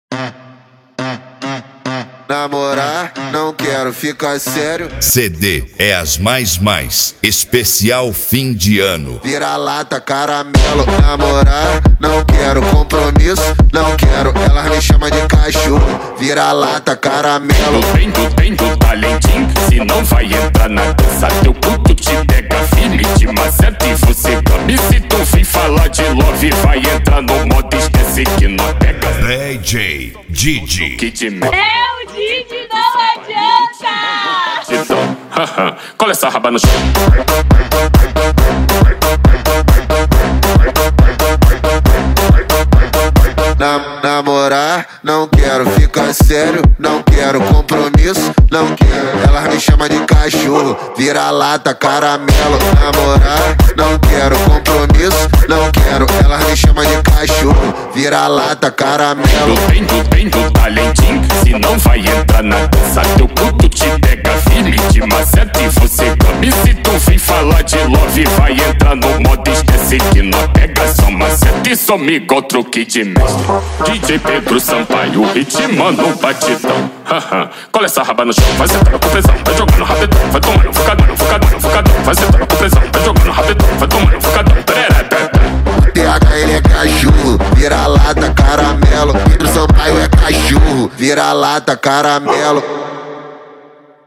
Namorar, não quero ficar sério. CD é as mais, especial fim de ano. Vira-lata, caramelo. Namorar, não quero compromisso. Não quero, elas me chamam de cachorro. Vira-lata, caramelo. Vem do talentinho, se não vai entrar na dança, teu puto te pega firme, te maceta e você come. Se tu vir falar de love, vai entrar no modo esquece que não pega. DJ Didi. É o Didi, não adianta! Então, cola essa raba no chão. Namorar, não quero ficar sério. Não quero compromisso, não quero, elas me chamam de cachorro. Vira-lata, caramelo. Namorar, não quero compromisso, não quero, elas me chamam de cachorro. Vira-lata, caramelo. Vem do talentinho, se não vai entrar na dança, teu puto te pega firme, te maceta e você come. Se tu vir falar de love, vai entrar no modo esquece que não pega, só maceta e some igual truque de mestre. DJ Pedro Sampaio, ritmando o batidão. Cola essa raba no chão, vai sentando com pressão, vai jogando rapidão, vai tomando focadão, vai sentando com pressão, vai jogando rapidão, vai tomando focadão. TH ele é cachorro, vira-lata, caramelo. Pedro Sampaio é cachorro, vira-lata, caramelo.